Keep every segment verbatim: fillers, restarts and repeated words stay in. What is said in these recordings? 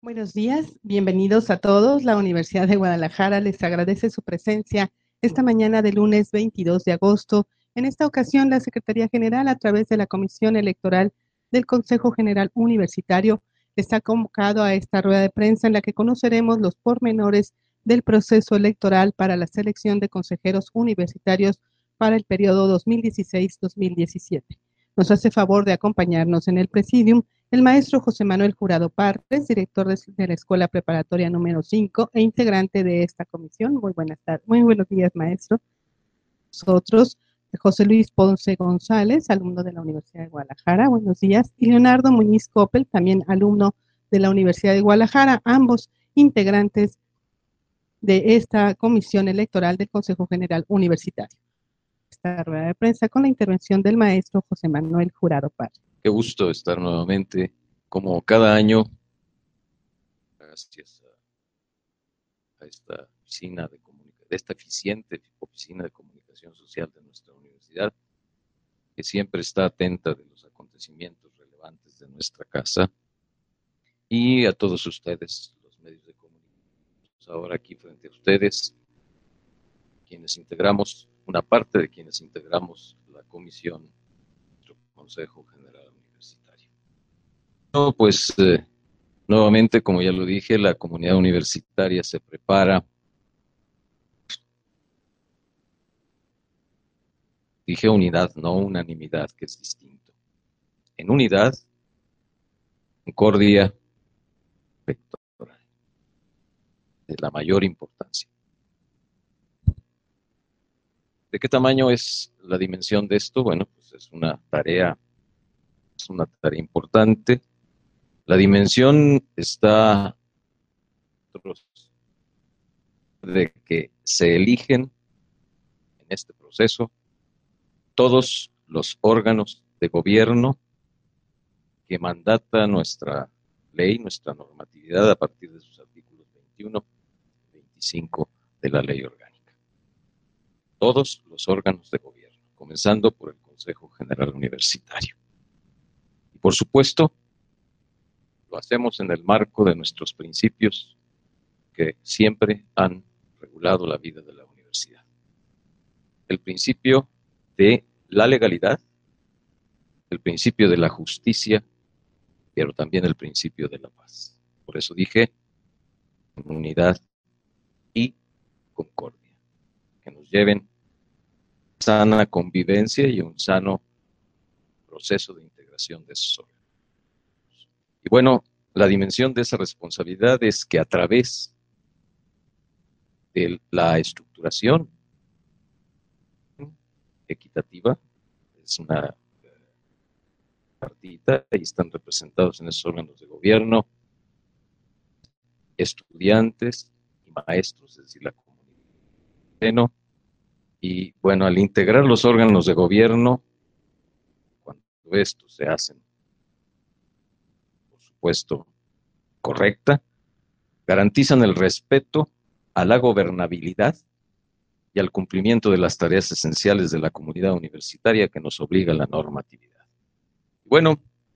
Buenos días, bienvenidos a todos. La Universidad de Guadalajara les agradece su presencia esta mañana de lunes veintidós de agosto. En esta ocasión, la Secretaría General, a través de la Comisión Electoral del Consejo General Universitario, está convocado a esta rueda de prensa en la que conoceremos los pormenores del proceso electoral para la selección de consejeros universitarios para el periodo dos mil dieciséis dos mil diecisiete. Nos hace favor de acompañarnos en el presidium el maestro José Manuel Jurado Partes, director de, de la Escuela Preparatoria número cinco e integrante de esta comisión. Muy buenas tardes, muy buenos días, maestro. Nosotros, José Luis Ponce González, alumno de la Universidad de Guadalajara, buenos días. Y Leonardo Muñiz Coppel, también alumno de la Universidad de Guadalajara, ambos integrantes de esta comisión electoral del Consejo General Universitario. Esta rueda de prensa con la intervención del maestro José Manuel Jurado Partes. Qué gusto estar nuevamente, como cada año, gracias a, a esta oficina de comunicación, de esta eficiente oficina de comunicación social de nuestra universidad, que siempre está atenta de los acontecimientos relevantes de nuestra casa, y a todos ustedes, los medios de comunicación, ahora aquí frente a ustedes, quienes integramos, una parte de quienes integramos la comisión del Consejo General Universitario. No, pues eh, nuevamente, como ya lo dije, la comunidad universitaria se prepara. Dije unidad, no unanimidad, que es distinto. En unidad, concordia electoral, de la mayor importancia. ¿De qué tamaño es la dimensión de esto? Bueno, pues es una tarea, es una tarea importante. La dimensión está de que se eligen en este proceso todos los órganos de gobierno que mandata nuestra ley, nuestra normatividad a partir de sus artículos veintiuno y veinticinco de la ley orgánica. Todos los órganos de gobierno, comenzando por el Consejo General Universitario. Y por supuesto, lo hacemos en el marco de nuestros principios que siempre han regulado la vida de la universidad. El principio de la legalidad, el principio de la justicia, pero también el principio de la paz. Por eso dije unidad y concordia, que nos lleven sana convivencia y un sano proceso de integración de esos órganos. Y bueno, la dimensión de esa responsabilidad es que a través de la estructuración equitativa, es una partita, y están representados en esos órganos de gobierno estudiantes y maestros, es decir, la comunidad. Y bueno, al integrar los órganos de gobierno, cuando estos se hacen, por supuesto, correcta, garantizan el respeto a la gobernabilidad y al cumplimiento de las tareas esenciales de la comunidad universitaria que nos obliga la normatividad. Bueno,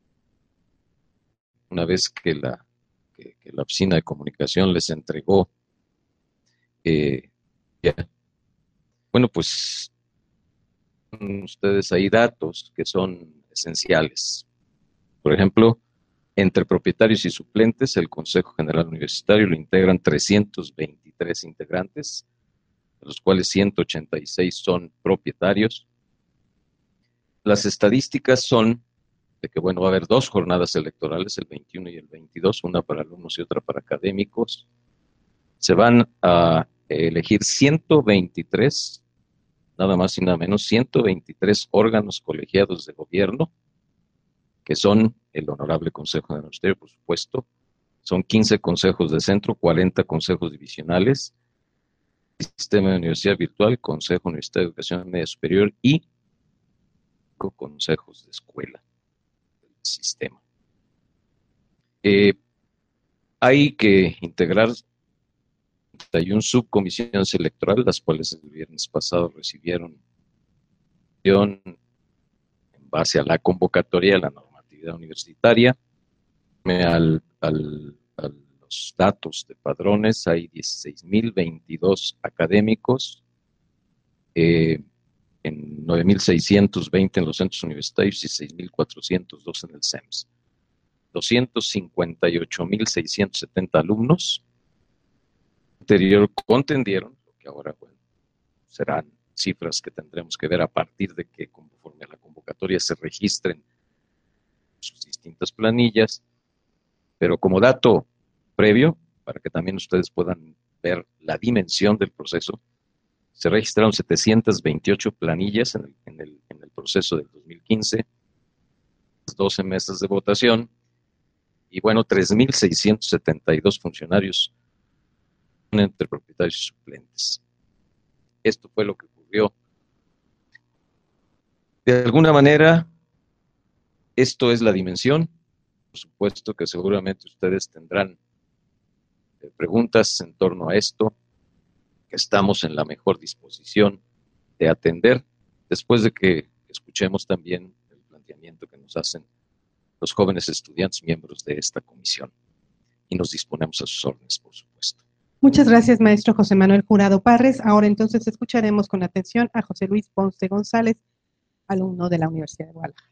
una vez que la, que, que la oficina de comunicación les entregó, eh, ya, bueno, pues ustedes hay datos que son esenciales. Por ejemplo, entre propietarios y suplentes, el Consejo General Universitario lo integran trescientos veintitrés integrantes, de los cuales ciento ochenta y seis son propietarios. Las estadísticas son de que, bueno, va a haber dos jornadas electorales, el veintiuno y el veintidós, una para alumnos y otra para académicos. Se van a elegir ciento veintitrés, nada más y nada menos, ciento veintitrés órganos colegiados de gobierno, que son el Honorable Consejo de Universitario, por supuesto, son quince consejos de centro, cuarenta consejos divisionales, Sistema de Universidad Virtual, Consejo Universitario de Educación Media Superior y consejos de escuela del sistema. Eh, hay que integrar treinta y una subcomisiones electorales, las cuales el viernes pasado recibieron en base a la convocatoria de la normatividad universitaria, al, al, al los datos de padrones, hay dieciséis mil veintidós académicos, eh, en nueve mil seiscientos veinte en los centros universitarios y seis mil cuatrocientos dos en el C E M S. doscientos cincuenta y ocho mil seiscientos setenta alumnos anterior contendieron, lo que ahora, bueno, serán cifras que tendremos que ver a partir de que, conforme a la convocatoria, se registren sus distintas planillas, pero como dato previo, para que también ustedes puedan ver la dimensión del proceso, se registraron setecientas veintiocho planillas en el, en el, en el proceso del dos mil quince, doce mesas de votación, y bueno, tres mil seiscientos setenta y dos funcionarios entre propietarios y suplentes. Esto fue lo que ocurrió. De alguna manera, esto es la dimensión. Por supuesto que seguramente ustedes tendrán eh, preguntas en torno a esto, que estamos en la mejor disposición de atender, después de que escuchemos también el planteamiento que nos hacen los jóvenes estudiantes miembros de esta comisión. Y nos disponemos a sus órdenes, por supuesto. Muchas gracias, maestro José Manuel Jurado Parres. Ahora entonces escucharemos con atención a José Luis Ponce González, alumno de la Universidad de Guadalajara.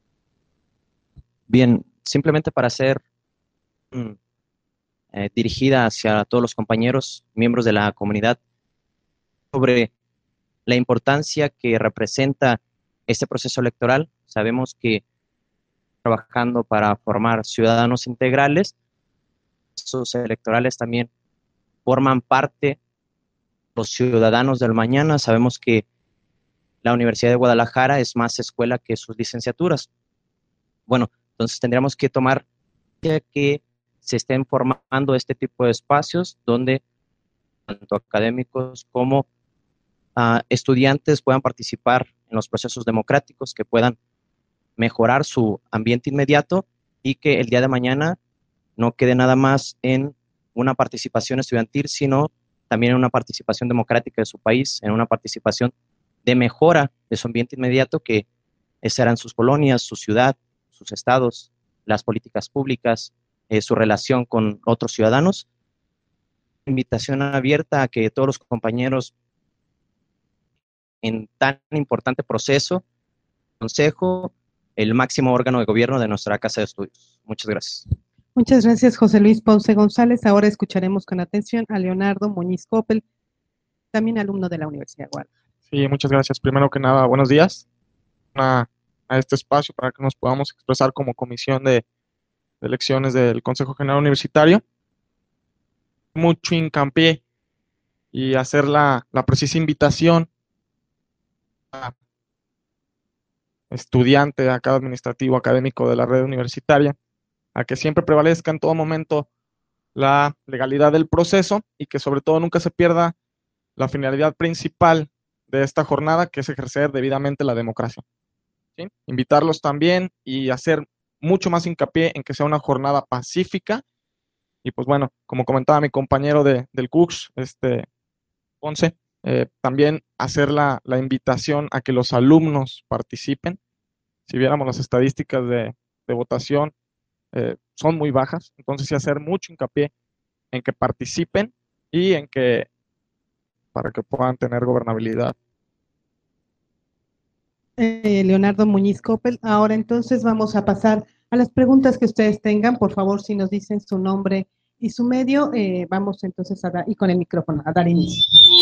Bien, simplemente para ser mm, eh, dirigida hacia todos los compañeros, miembros de la comunidad, sobre la importancia que representa este proceso electoral. Sabemos que trabajando para formar ciudadanos integrales, esos electorales también forman parte los ciudadanos del mañana. Sabemos que la Universidad de Guadalajara es más escuela que sus licenciaturas. Bueno, entonces tendríamos que tomar que se estén formando este tipo de espacios donde tanto académicos como uh, estudiantes puedan participar en los procesos democráticos, que puedan mejorar su ambiente inmediato y que el día de mañana no quede nada más en una participación estudiantil, sino también en una participación democrática de su país, en una participación de mejora de su ambiente inmediato, que serán sus colonias, su ciudad, sus estados, las políticas públicas, eh, su relación con otros ciudadanos. Invitación abierta a que todos los compañeros en tan importante proceso, consejo, el máximo órgano de gobierno de nuestra Casa de Estudios. Muchas gracias. Muchas gracias, José Luis Ponce González. Ahora escucharemos con atención a Leonardo Muñiz Coppel, también alumno de la Universidad de Guadalajara. Sí, muchas gracias. Primero que nada, buenos días a, a este espacio para que nos podamos expresar como comisión de, de elecciones del Consejo General Universitario. Mucho hincapié y hacer la, la precisa invitación a estudiante, a cada administrativo académico de la red universitaria, a que siempre prevalezca en todo momento la legalidad del proceso y que sobre todo nunca se pierda la finalidad principal de esta jornada, que es ejercer debidamente la democracia. ¿Sí? Invitarlos también y hacer mucho más hincapié en que sea una jornada pacífica. Y pues bueno, como comentaba mi compañero de, del C U C S, este, Ponce, eh, también hacer la, la invitación a que los alumnos participen. Si viéramos las estadísticas de, de votación, eh, son muy bajas, entonces sí hacer mucho hincapié en que participen y en que, para que puedan tener gobernabilidad. Eh, Leonardo Muñiz Coppel. Ahora entonces vamos a pasar a las preguntas que ustedes tengan. Por favor, si nos dicen su nombre y su medio, eh, vamos entonces a dar, y con el micrófono, a dar inicio.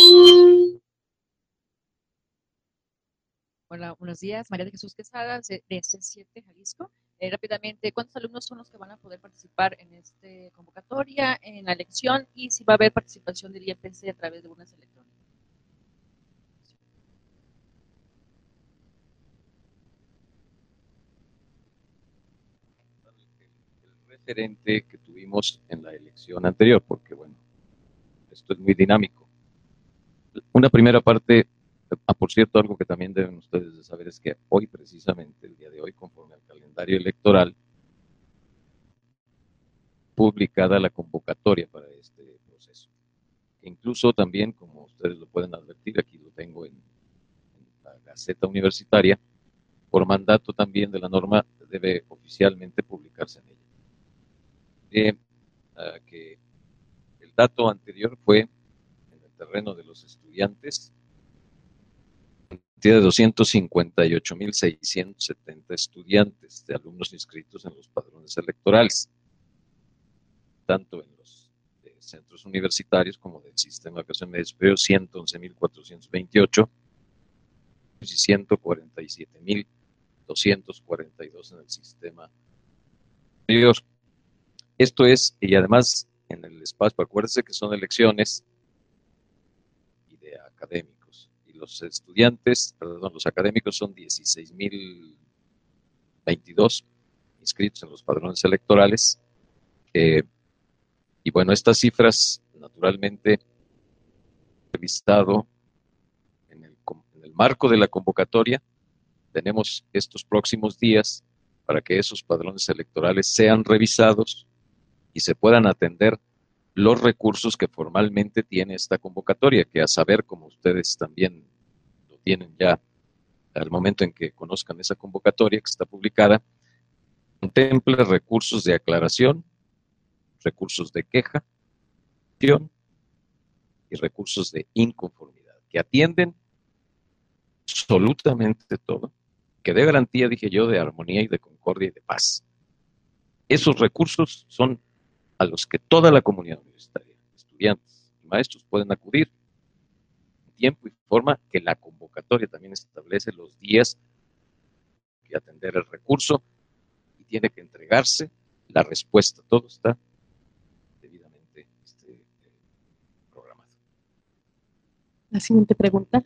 Hola, buenos días. María de Jesús Quesada, de C siete, Jalisco. Eh, rápidamente, ¿cuántos alumnos son los que van a poder participar en esta convocatoria, en la elección, y si va a haber participación del I E P C a través de urnas electrónicas? El referente que tuvimos en la elección anterior, porque bueno, esto es muy dinámico. Una primera parte. Ah, por cierto, algo que también deben ustedes de saber es que hoy, precisamente, el día de hoy, conforme al calendario electoral, publicada la convocatoria para este proceso. Incluso también, como ustedes lo pueden advertir, aquí lo tengo en, en la Gaceta Universitaria, por mandato también de la norma, debe oficialmente publicarse en ella. Eh, uh, que el dato anterior fue en el terreno de los estudiantes, de doscientos cincuenta y ocho mil seiscientos setenta estudiantes de alumnos inscritos en los padrones electorales, tanto en los eh, centros universitarios como del sistema de educación media superior, ciento once mil cuatrocientos veintiocho y ciento cuarenta y siete mil doscientos cuarenta y dos en el sistema superior. Esto es, y además en el espacio, acuérdense que son elecciones y de académicos, y los estudiantes, perdón, los académicos son dieciséis mil veintidós inscritos en los padrones electorales, eh, y bueno, estas cifras, naturalmente, he revisado en el, en el marco de la convocatoria. Tenemos estos próximos días para que esos padrones electorales sean revisados y se puedan atender los recursos que formalmente tiene esta convocatoria, que a saber, como ustedes también lo tienen ya al momento en que conozcan esa convocatoria que está publicada, contempla recursos de aclaración, recursos de queja y recursos de inconformidad, que atienden absolutamente todo, que dé garantía, dije yo, de armonía y de concordia y de paz. Esos recursos son a los que toda la comunidad universitaria, estudiantes y maestros pueden acudir en tiempo y forma, que la convocatoria también establece los días que atender el recurso y tiene que entregarse la respuesta. Todo está debidamente este, programado. La siguiente pregunta.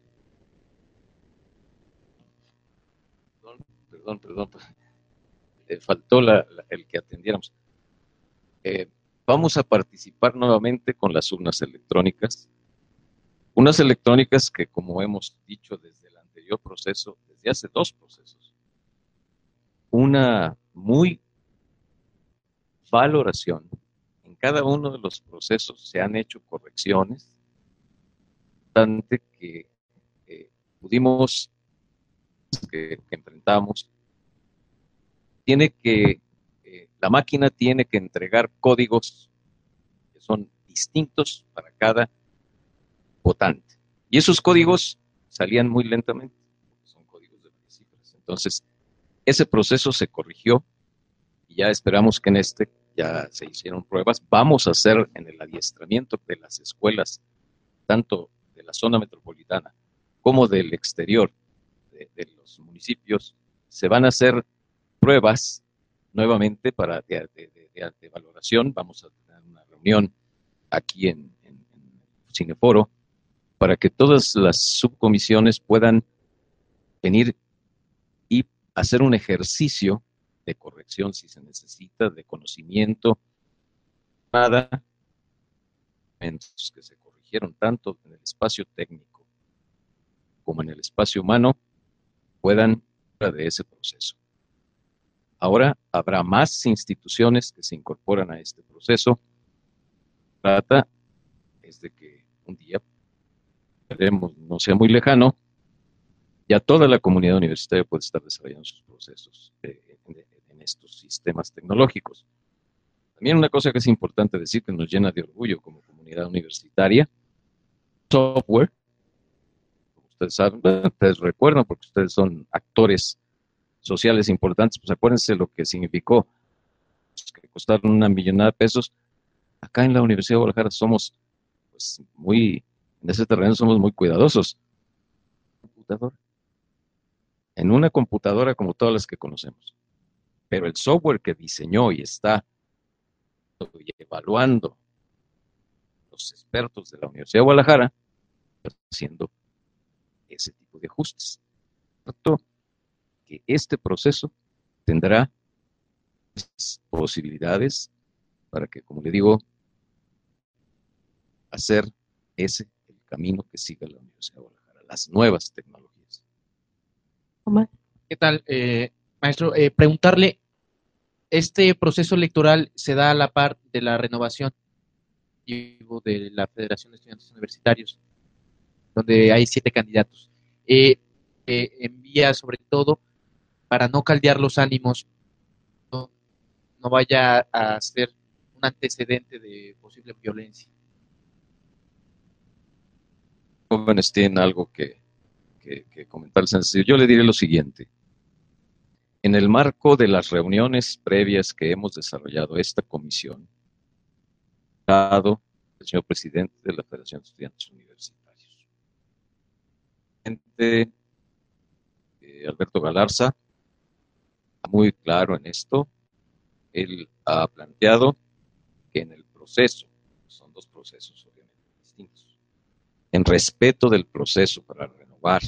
Perdón, perdón, perdón. Eh, faltó la, la, el que atendiéramos. Eh, vamos a participar nuevamente con las urnas electrónicas. Unas electrónicas que, como hemos dicho desde el anterior proceso, desde hace dos procesos, una muy valoración. En cada uno de los procesos se han hecho correcciones, tanto que eh, pudimos, que, que enfrentamos, tiene que, eh, la máquina tiene que entregar códigos que son distintos para cada votante. Y esos códigos salían muy lentamente, son códigos de varias cifras. Entonces, ese proceso se corrigió y ya esperamos que en este ya se hicieron pruebas. Vamos a hacer en el adiestramiento de las escuelas, tanto de la zona metropolitana como del exterior de, de los municipios, se van a hacer pruebas nuevamente para de, de, de, de valoración. Vamos a tener una reunión aquí en, en, en Cineforo para que todas las subcomisiones puedan venir y hacer un ejercicio de corrección si se necesita, de conocimiento, nada, que se corrigieron tanto en el espacio técnico como en el espacio humano, puedan de ese proceso. Ahora habrá más instituciones que se incorporan a este proceso. Trata es de que un día, esperemos no sea muy lejano, ya toda la comunidad universitaria puede estar desarrollando sus procesos eh, en, en estos sistemas tecnológicos. También una cosa que es importante decir, que nos llena de orgullo como comunidad universitaria, software, como ustedes saben, ustedes recuerdan porque ustedes son actores sociales importantes, pues acuérdense lo que significó, pues, que costaron una millonada de pesos. Acá en la Universidad de Guadalajara somos, pues, muy, en ese terreno somos muy cuidadosos. Computadora. En una computadora como todas las que conocemos. Pero el software que diseñó y está evaluando los expertos de la Universidad de Guadalajara, haciendo ese tipo de ajustes. Por tanto, que este proceso tendrá posibilidades para que, como le digo, hacer ese el camino que siga la Universidad de Guadalajara, las nuevas tecnologías. Omar. ¿Qué tal, eh, maestro? Eh, preguntarle, este proceso electoral se da a la par de la renovación de la Federación de Estudiantes Universitarios, donde hay siete candidatos. Eh, eh, envía sobre todo para no caldear los ánimos, no, no vaya a ser un antecedente de posible violencia. jóvenes tienen algo que, que, que comentar. Yo le diré lo siguiente. En el marco de las reuniones previas que hemos desarrollado esta comisión, el señor presidente de la Federación de Estudiantes Universitarios, el presidente eh, Alberto Galarza, muy claro en esto. Él ha planteado que en el proceso, son dos procesos obviamente distintos, en respeto del proceso para renovar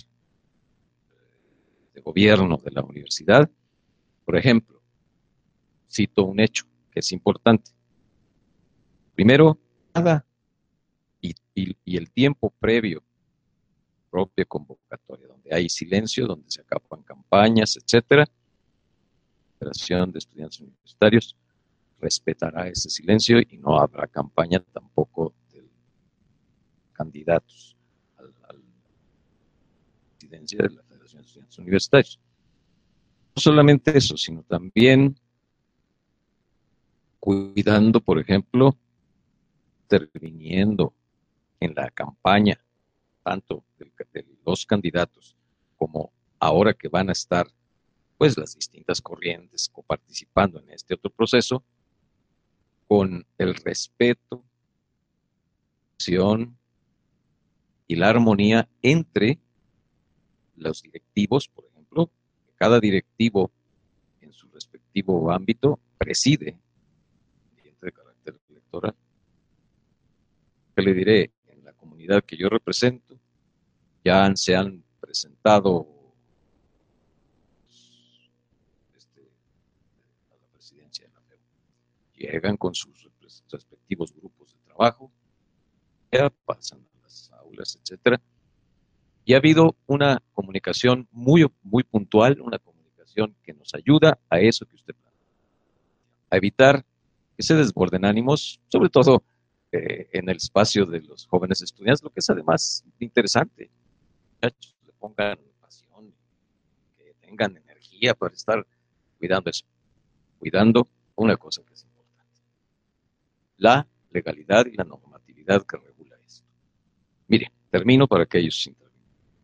el gobierno de la universidad, por ejemplo, cito un hecho que es importante. Primero, nada, y, y, y el tiempo previo, propia convocatoria, donde hay silencio, donde se acaban campañas, etcétera, la Federación de Estudiantes Universitarios respetará ese silencio y no habrá campaña tampoco de candidatos a la presidencia de la Federación de Estudiantes Universitarios. No solamente eso, sino también cuidando, por ejemplo, interviniendo en la campaña, tanto de, de los candidatos como ahora que van a estar pues las distintas corrientes coparticipando en este otro proceso, con el respeto, y la armonía entre los directivos, por ejemplo, que cada directivo en su respectivo ámbito preside de carácter electoral. ¿Qué le diré? En la comunidad que yo represento ya han, se han presentado este, a la presidencia de la F E U. Llegan con sus respectivos grupos de trabajo, ya pasan a las aulas, etcétera. Y ha habido una comunicación muy, muy puntual, una comunicación que nos ayuda a eso que usted plantea, a evitar que se desborden ánimos, sobre todo eh, en el espacio de los jóvenes estudiantes, lo que es además interesante. Muchachos, le pongan pasión, que tengan energía para estar cuidando eso, cuidando una cosa que es importante, la legalidad y la normatividad que regula esto. Mire, termino para que ellos se intervengan.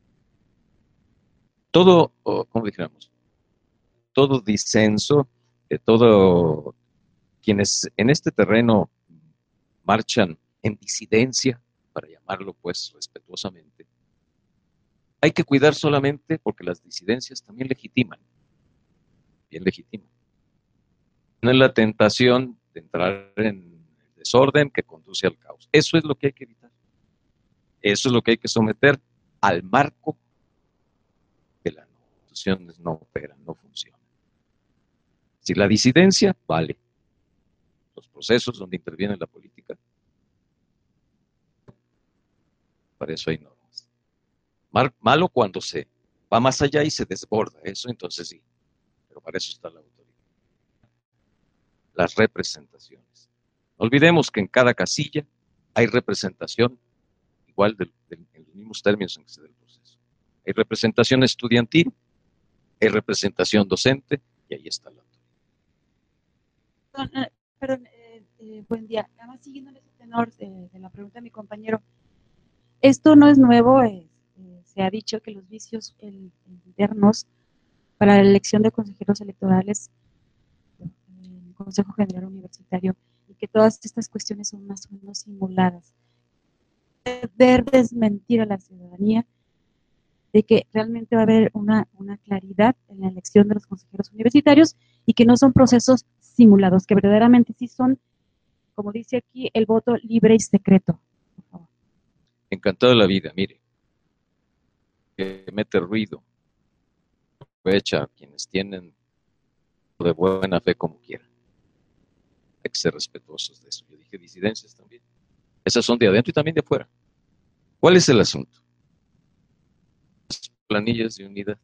Todo, oh, como dijéramos, todo disenso, de todo quienes en este terreno marchan en disidencia, para llamarlo pues respetuosamente, hay que cuidar solamente porque las disidencias también legitiman, bien legitiman. No es la tentación de entrar en el desorden que conduce al caos. Eso es lo que hay que evitar. Eso es lo que hay que someter al marco que las instituciones no operan, no funcionan. Si la disidencia, vale. Los procesos donde interviene la política, para eso hay normas. Mal, malo cuando se va más allá y se desborda, eso entonces sí, pero para eso está la autoridad. Las representaciones. No olvidemos que en cada casilla hay representación igual de, de, en los mismos términos en que se da el proceso. Hay representación estudiantil, hay representación docente y ahí está la autoridad. Perdón, eh, eh, buen día. Nada más siguiendo ese tenor eh, de la pregunta de mi compañero. Esto no es nuevo, eh, eh, se ha dicho que los vicios el, internos para la elección de consejeros electorales en el Consejo General Universitario y que todas estas cuestiones son más o menos simuladas. Poder desmentir a la ciudadanía de que realmente va a haber una, una claridad en la elección de los consejeros universitarios y que no son procesos simulados, que verdaderamente sí son, como dice aquí, el voto libre y secreto. Por favor. Encantado de la vida, mire, que mete ruido, aprovecha a quienes tienen de buena fe como quieran. Hay que ser respetuosos de eso. Yo dije disidencias también. Esas son de adentro y también de afuera. ¿Cuál es el asunto? Las planillas de unidad.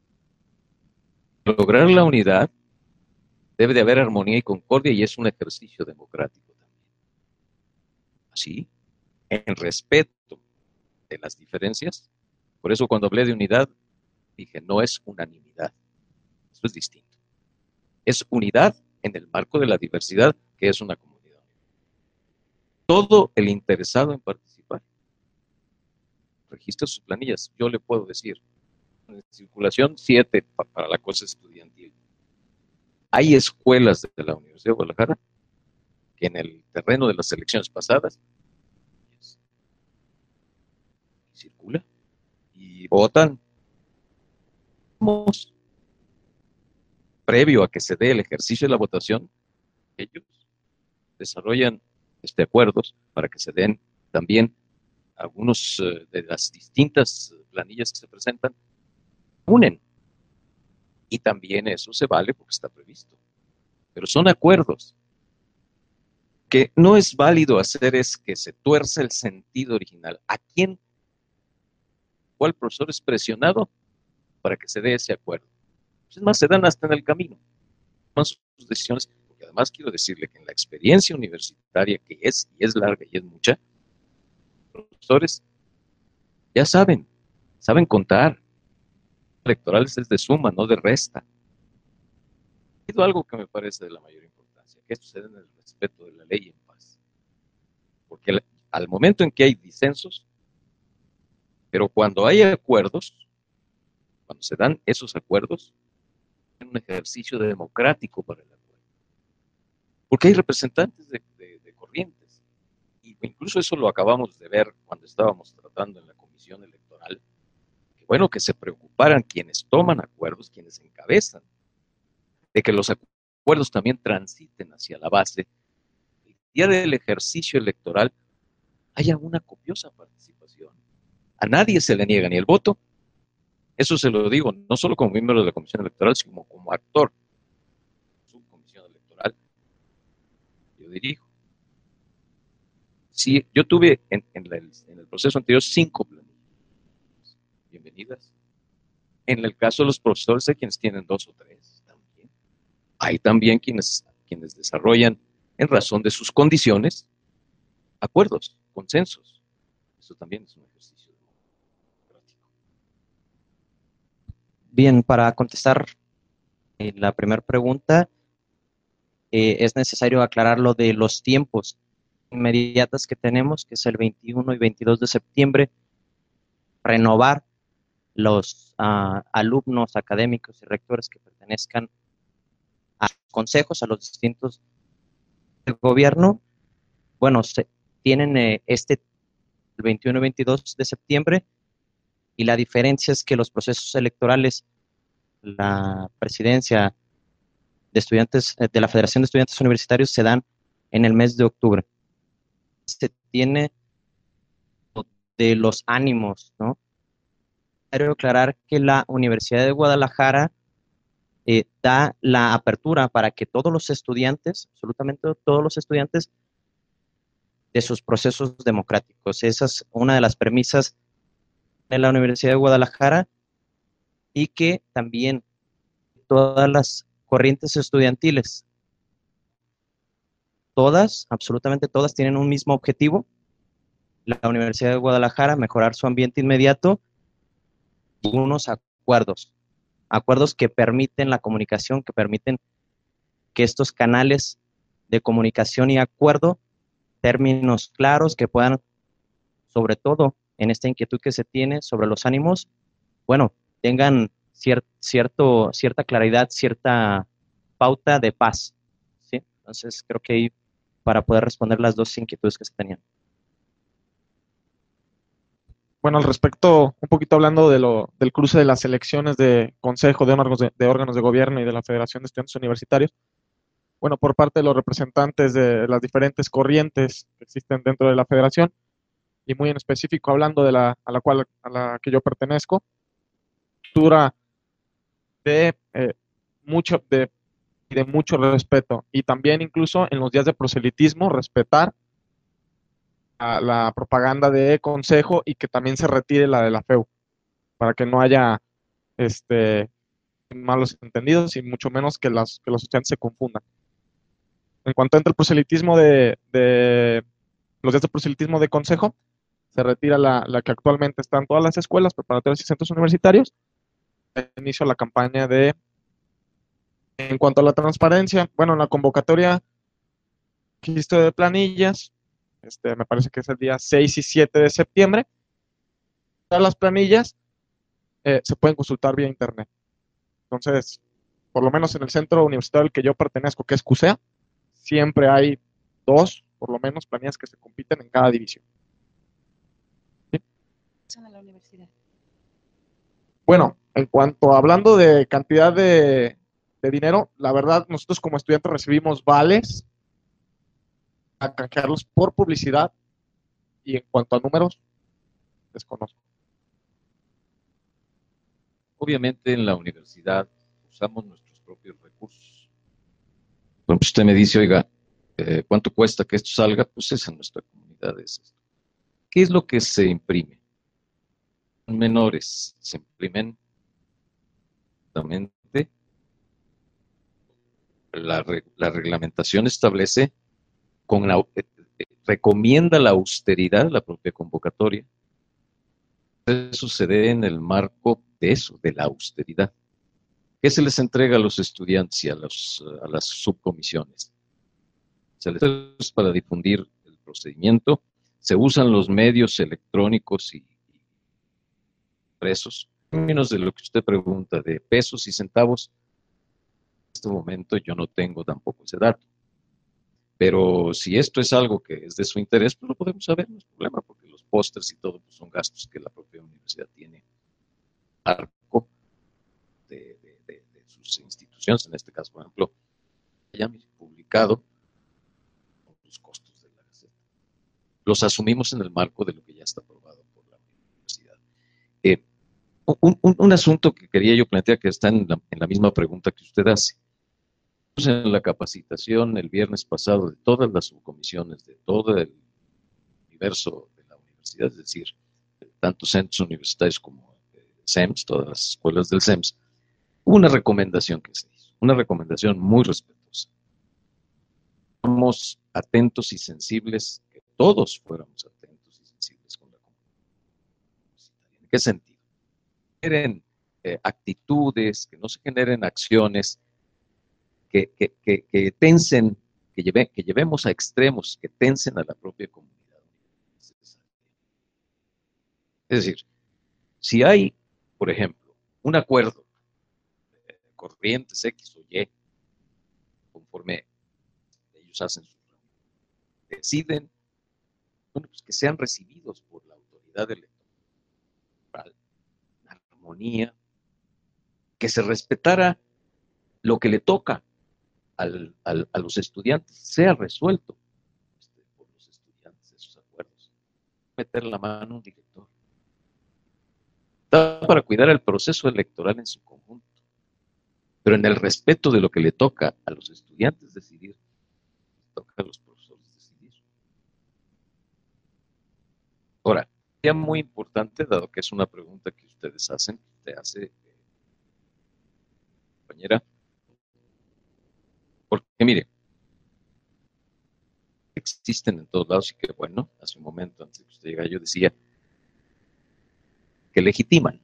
Lograr la unidad debe de haber armonía y concordia y es un ejercicio democrático también. Así, en respeto de las diferencias. Por eso cuando hablé de unidad, dije, no es unanimidad. Eso es distinto. Es unidad en el marco de la diversidad, que es una comunidad. Todo el interesado en participar registra sus planillas. Yo le puedo decir, en circulación siete para la cosa estudiantil. Hay escuelas de la Universidad de Guadalajara que en el terreno de las elecciones pasadas circula y votan previo a que se dé el ejercicio de la votación. Ellos desarrollan este, acuerdos para que se den también algunos uh, de las distintas planillas que se presentan, unen. Y también eso se vale porque está previsto. Pero son acuerdos. Que no es válido hacer es que se tuerce el sentido original. ¿A quién? ¿Cuál profesor es presionado para que se dé ese acuerdo? Pues es más, se dan hasta en el camino. Más sus decisiones. Porque además quiero decirle que en la experiencia universitaria, que es y es larga y es mucha, los profesores ya saben, saben contar. Electorales es de suma, no de resta. Es algo que me parece de la mayor importancia, que esto se dé en el respeto de la ley y en paz. Porque al, al momento en que hay disensos, pero cuando hay acuerdos, cuando se dan esos acuerdos, es un ejercicio democrático para el acuerdo. Porque hay representantes de, de, de corrientes. Y incluso eso lo acabamos de ver cuando estábamos tratando en la comisión electoral. Que bueno, que se preocuparan quienes toman acuerdos, quienes encabezan, de que los acuerdos también transiten hacia la base. El día del ejercicio electoral haya una copiosa participación. A nadie se le niega ni el voto. Eso se lo digo no solo como miembro de la comisión electoral, sino como actor de su comisión electoral. Yo dirijo. Sí, yo tuve en, en, la, en el proceso anterior cinco planillas. Bienvenidas. En el caso de los profesores hay quienes tienen dos o tres también. Hay también quienes, quienes desarrollan en razón de sus condiciones acuerdos, consensos. Eso también es un ejercicio democrático. Bien, para contestar eh, la primera pregunta, eh, es necesario aclarar lo de los tiempos inmediatas que tenemos, que es el veintiuno y veintidós de septiembre, renovar los uh, alumnos académicos y rectores que pertenezcan a consejos, a los distintos del gobierno. Bueno, se, tienen eh, este el veintiuno y veintidós de septiembre, y la diferencia es que los procesos electorales, la presidencia de estudiantes de la Federación de Estudiantes Universitarios se dan en el mes de octubre. Se tiene de los ánimos, ¿no? Quiero aclarar que la Universidad de Guadalajara eh, da la apertura para que todos los estudiantes, absolutamente todos los estudiantes, de sus procesos democráticos. Esa es una de las premisas de la Universidad de Guadalajara, y que también todas las corrientes estudiantiles, todas, absolutamente todas, tienen un mismo objetivo. La Universidad de Guadalajara, mejorar su ambiente inmediato y unos acuerdos, acuerdos que permiten la comunicación, que permiten que estos canales de comunicación y acuerdo, términos claros que puedan, sobre todo en esta inquietud que se tiene sobre los ánimos, bueno, tengan cier cierto, cierta claridad, cierta pauta de paz, ¿sí? Entonces creo que ahí para poder responder las dos inquietudes que se tenían. Bueno, al respecto, un poquito hablando de lo, del cruce de las elecciones de consejo, de órganos de, de órganos de gobierno y de la Federación de Estudiantes Universitarios, bueno, por parte de los representantes de las diferentes corrientes que existen dentro de la federación, y muy en específico hablando de la a la cual a la que yo pertenezco, cultura de eh, mucho de, de mucho respeto, y también incluso en los días de proselitismo respetar a la propaganda de consejo, y que también se retire la de la F E U, para que no haya este malos entendidos y mucho menos que, las, que los estudiantes se confundan. En cuanto entra el proselitismo de, de los días de proselitismo de consejo, se retira la, la que actualmente está en todas las escuelas preparatorias y centros universitarios. Inicio la campaña de, en cuanto a la transparencia, bueno, la convocatoria registro de planillas, este, me parece que es el día seis y siete de septiembre, todas las planillas eh, se pueden consultar vía internet. Entonces, por lo menos en el centro universitario al que yo pertenezco, que es CUSEA, siempre hay dos, por lo menos, planillas que se compiten en cada división. ¿Sí? A la universidad. Bueno, en cuanto hablando de cantidad de, de dinero, la verdad, nosotros como estudiantes recibimos vales a canjearlos por publicidad, y en cuanto a números, desconozco. Obviamente en la universidad usamos nuestros propios recursos. Por ejemplo, usted me dice, oiga, eh, ¿cuánto cuesta que esto salga? Pues es en nuestra comunidad. Es esto. ¿Qué es lo que se imprime? Menores se imprimen justamente. La, la reglamentación establece, con la, eh, eh, recomienda la austeridad de la propia convocatoria. Eso se dé en el marco de eso, de la austeridad. ¿Qué se les entrega a los estudiantes y a, los, a las subcomisiones? Se les es para difundir el procedimiento. Se usan los medios electrónicos y impresos. En términos de lo que usted pregunta, de pesos y centavos, en este momento yo no tengo tampoco ese dato. Pero si esto es algo que es de su interés, pues lo podemos saber, no es problema, porque los pósters y todo pues son gastos que la propia universidad tiene a cargo de, de, de, de sus instituciones. En este caso, por ejemplo, ya publicado los costos de la Gaceta. Los asumimos en el marco de lo que ya está aprobado por la universidad. Eh, un, un, un asunto que quería yo plantear, que está en la, en la misma pregunta que usted hace. En la capacitación el viernes pasado de todas las subcomisiones de todo el universo de la universidad, es decir, tanto centros universitarios como eh, S E M S, todas las escuelas del S E M S, hubo una recomendación que se hizo, una recomendación muy respetuosa. Somos atentos y sensibles, que todos fuéramos atentos y sensibles con la comunidad universitaria. ¿En qué sentido? Que generen eh, actitudes, que no se generen acciones Que, que, que, que tensen, que, lleve, que llevemos a extremos, que tensen a la propia comunidad. Es decir, si hay, por ejemplo, un acuerdo, eh, corrientes X o Y, conforme ellos hacen sus reuniones, deciden, bueno, pues que sean recibidos por la autoridad electoral, armonía, que se respetara lo que le toca Al, al, a los estudiantes sea resuelto este, por los estudiantes esos acuerdos. Meter la mano a un director. Está para cuidar el proceso electoral en su conjunto, pero en el respeto de lo que le toca a los estudiantes decidir, toca a los profesores decidir. Ahora, sería muy importante, dado que es una pregunta que ustedes hacen, que usted hace, eh, compañera, porque mire, existen en todos lados y que bueno, hace un momento antes de que usted llegara yo decía que legitiman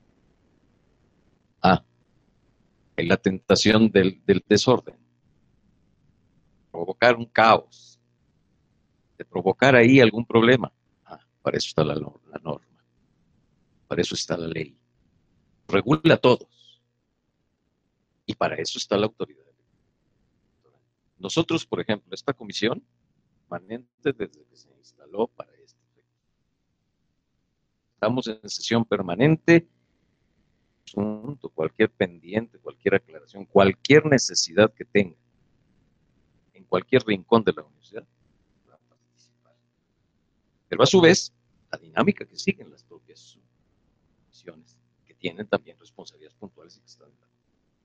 a la tentación del, del desorden, provocar un caos, de provocar ahí algún problema. Ah, para eso está la, la norma, para eso está la ley, regula a todos y para eso está la autoridad. Nosotros, por ejemplo, esta comisión permanente desde que se instaló para este efecto. Estamos en sesión permanente, asunto, cualquier pendiente, cualquier aclaración, cualquier necesidad que tenga en cualquier rincón de la universidad, va a participar. Pero a su vez, la dinámica que siguen las propias comisiones, que tienen también responsabilidades puntuales y que están en la...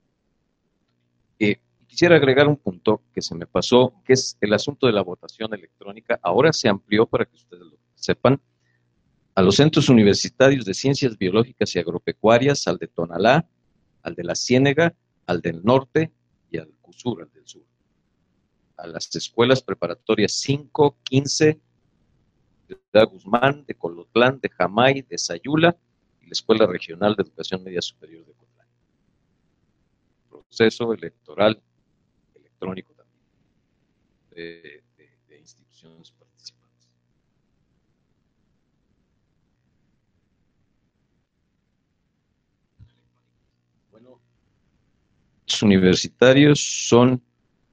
Eh, Quisiera agregar un punto que se me pasó, que es el asunto de la votación electrónica. Ahora se amplió, para que ustedes lo sepan, a los centros universitarios de ciencias biológicas y agropecuarias, al de Tonalá, al de la Ciénega, al del norte y al CUSUR, al del sur. A las escuelas preparatorias cinco, quince, de Ciudad Guzmán, de Colotlán, de Jamay, de Sayula y la Escuela Regional de Educación Media Superior de Cotlán. Proceso electoral electrónico también, de, de, de instituciones participantes. Los universitarios son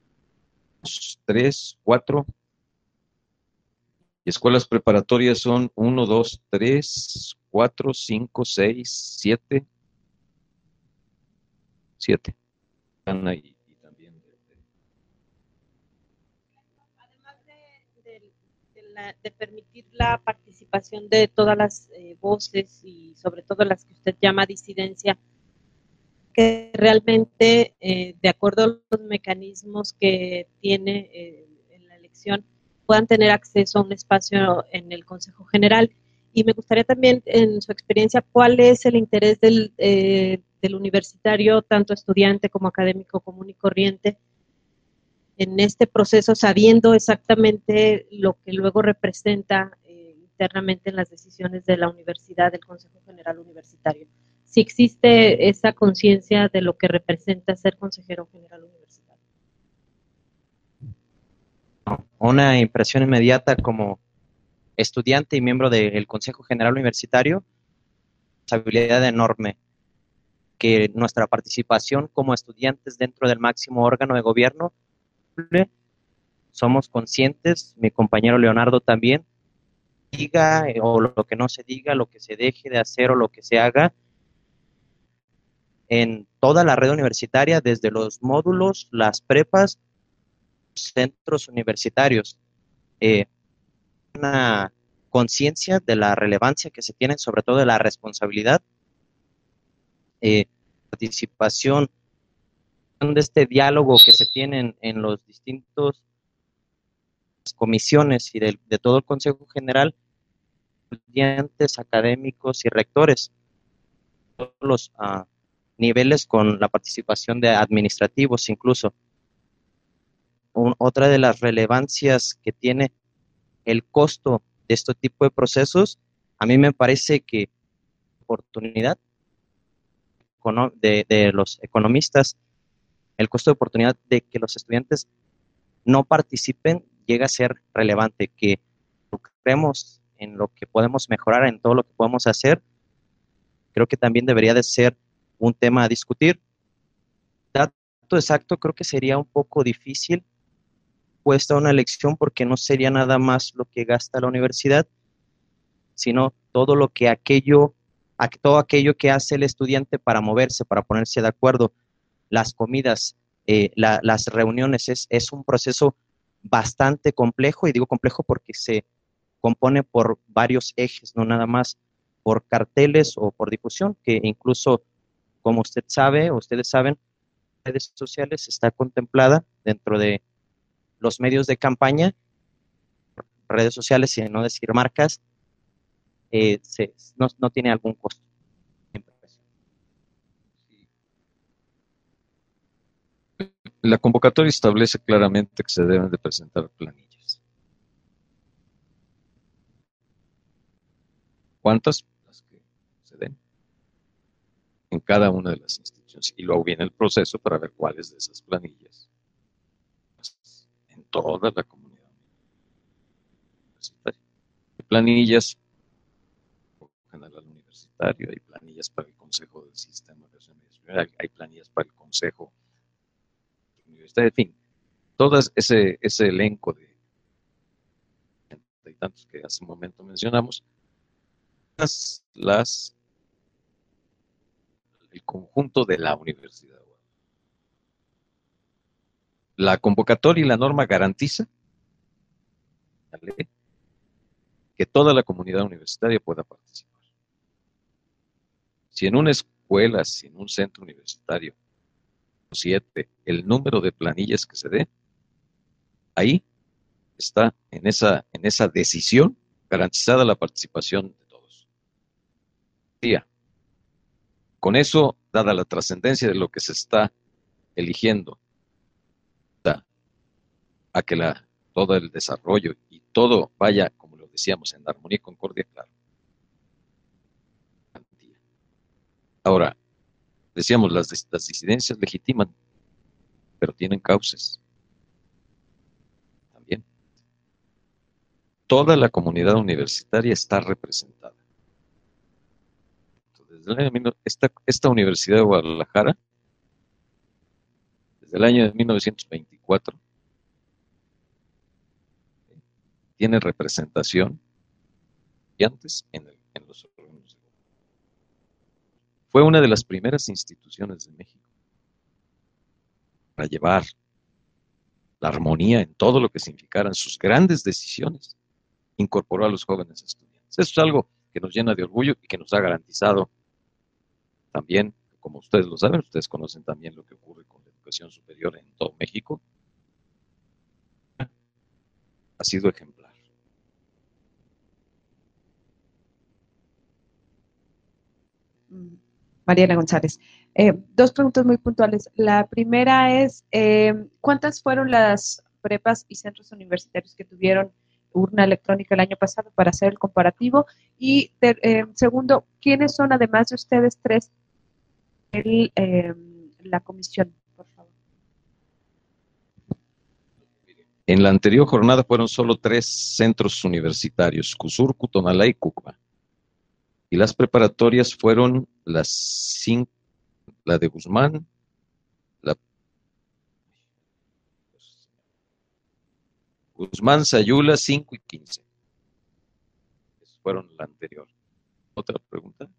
tres, cuatro, y escuelas preparatorias son uno, dos, tres, cuatro, cinco, seis, siete, siete. Están ahí y también. Además de, de, de, la, de permitir la participación de todas las eh, voces y sobre todo las que usted llama disidencia, que realmente, eh, de acuerdo a los mecanismos que tiene eh, en la elección, puedan tener acceso a un espacio en el Consejo General. Y me gustaría también, en su experiencia, ¿cuál es el interés del, eh, del universitario, tanto estudiante como académico común y corriente, en este proceso, sabiendo exactamente lo que luego representa eh, internamente en las decisiones de la universidad, del Consejo General Universitario? Si existe esa conciencia de lo que representa ser consejero general universitario. Una impresión inmediata como estudiante y miembro del Consejo General Universitario, responsabilidad enorme, que nuestra participación como estudiantes dentro del máximo órgano de gobierno, somos conscientes, mi compañero Leonardo también, diga o lo que no se diga, lo que se deje de hacer o lo que se haga, en toda la red universitaria, desde los módulos, las prepas, centros universitarios. Eh, una conciencia de la relevancia que se tiene, sobre todo de la responsabilidad, eh, participación de este diálogo que se tiene en, en los distintos comisiones y de, de todo el Consejo General, estudiantes, académicos y rectores, todos los uh, niveles con la participación de administrativos incluso. Un, otra de las relevancias que tiene el costo de este tipo de procesos, a mí me parece que oportunidad de, de los economistas, el costo de oportunidad de que los estudiantes no participen llega a ser relevante, que creemos en lo que podemos mejorar, en todo lo que podemos hacer, creo que también debería de ser un tema a discutir. Dato exacto, creo que sería un poco difícil puesta una elección porque no sería nada más lo que gasta la universidad, sino todo lo que aquello, todo aquello que hace el estudiante para moverse, para ponerse de acuerdo, las comidas, eh, la, las reuniones, es, es un proceso bastante complejo, y digo complejo porque se compone por varios ejes, no nada más por carteles o por difusión, que incluso, como usted sabe, o ustedes saben, redes sociales está contemplada dentro de los medios de campaña, redes sociales, y no decir marcas, eh, se, no, no tiene algún costo. La convocatoria establece claramente que se deben de presentar planillas. ¿Cuántas? Las que se den en cada una de las instituciones. Y luego viene el proceso para ver cuáles de esas planillas en toda la comunidad universitaria. Hay planillas general universitario, hay planillas para el Consejo del Sistema de Educación, hay planillas para el Consejo universitario, en fin, todo ese, ese elenco de y tantos que hace un momento mencionamos, las, las el conjunto de la universidad. La convocatoria y la norma garantiza que toda la comunidad universitaria pueda participar. Si en una escuela, si en un centro universitario, siete, el número de planillas que se dé, ahí está en esa, en esa decisión garantizada la participación de todos. Con eso, dada la trascendencia de lo que se está eligiendo, a que la, todo el desarrollo y todo vaya, como lo decíamos, en armonía y concordia, claro. Ahora, decíamos, las, las disidencias legitiman, pero tienen cauces. También. Toda la comunidad universitaria está representada. Entonces, desde el año mil- esta, esta Universidad de Guadalajara, desde el año de mil novecientos veinticuatro, tiene representación y antes en, el- en los órganos de gobierno. Fue una de las primeras instituciones de México para llevar la armonía en todo lo que significaran sus grandes decisiones. Incorporó a los jóvenes estudiantes. Eso es algo que nos llena de orgullo y que nos ha garantizado también, como ustedes lo saben, ustedes conocen también lo que ocurre con la educación superior en todo México. Ha sido ejemplar. Mariana González. Eh, dos preguntas muy puntuales. La primera es, eh, ¿cuántas fueron las prepas y centros universitarios que tuvieron urna electrónica el año pasado para hacer el comparativo? Y ter, eh, segundo, ¿quiénes son, además de ustedes tres, el, eh, la comisión, por favor? En la anterior jornada fueron solo tres centros universitarios, Cusurco, Tonalá y Cucma. Y las preparatorias fueron las cinco, la de Guzmán, la Guzmán, Sayula, cinco y quince. Esos fueron la anterior. ¿Otra pregunta?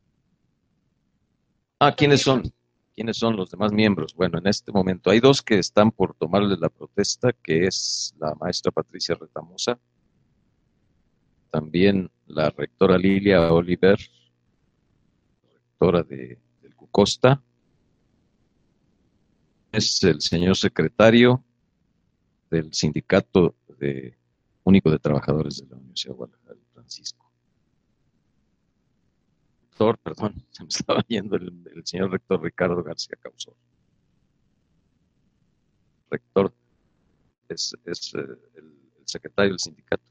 Ah, ¿quiénes son? ¿Quiénes son los demás miembros? Bueno, en este momento hay dos que están por tomarle la protesta, que es la maestra Patricia Retamosa, también la rectora Lilia Oliver, rectora de, del Cucosta, es el señor secretario del Sindicato de, Único de Trabajadores de la Universidad de Guadalajara, Francisco. Rector, perdón, se me estaba yendo el, el señor rector Ricardo García Causor. Rector es, es eh, el, el secretario del sindicato.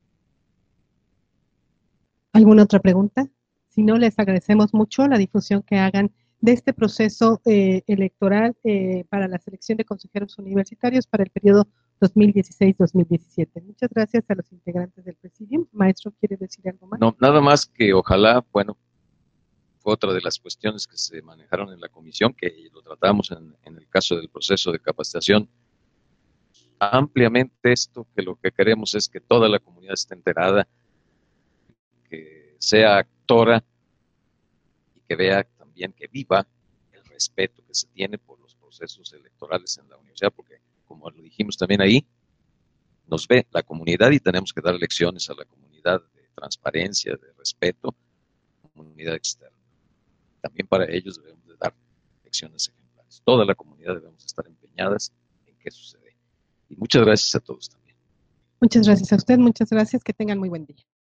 ¿Alguna otra pregunta? Si no, les agradecemos mucho la difusión que hagan de este proceso eh, electoral eh, para la selección de consejeros universitarios para el periodo dos mil dieciséis dos mil diecisiete. Muchas gracias a los integrantes del presidium. Maestro, ¿quiere decir algo más? No, nada más que ojalá, bueno, fue otra de las cuestiones que se manejaron en la comisión, que lo tratamos en, en el caso del proceso de capacitación, ampliamente esto, que lo que queremos es que toda la comunidad esté enterada, que sea actora y que vea también que viva el respeto que se tiene por los procesos electorales en la universidad, porque como lo dijimos también ahí, nos ve la comunidad y tenemos que dar lecciones a la comunidad de transparencia, de respeto, comunidad externa. También para ellos debemos de dar lecciones ejemplares. Toda la comunidad debemos estar empeñadas en que sucede. Y muchas gracias a todos también. Muchas gracias a usted, muchas gracias, que tengan muy buen día.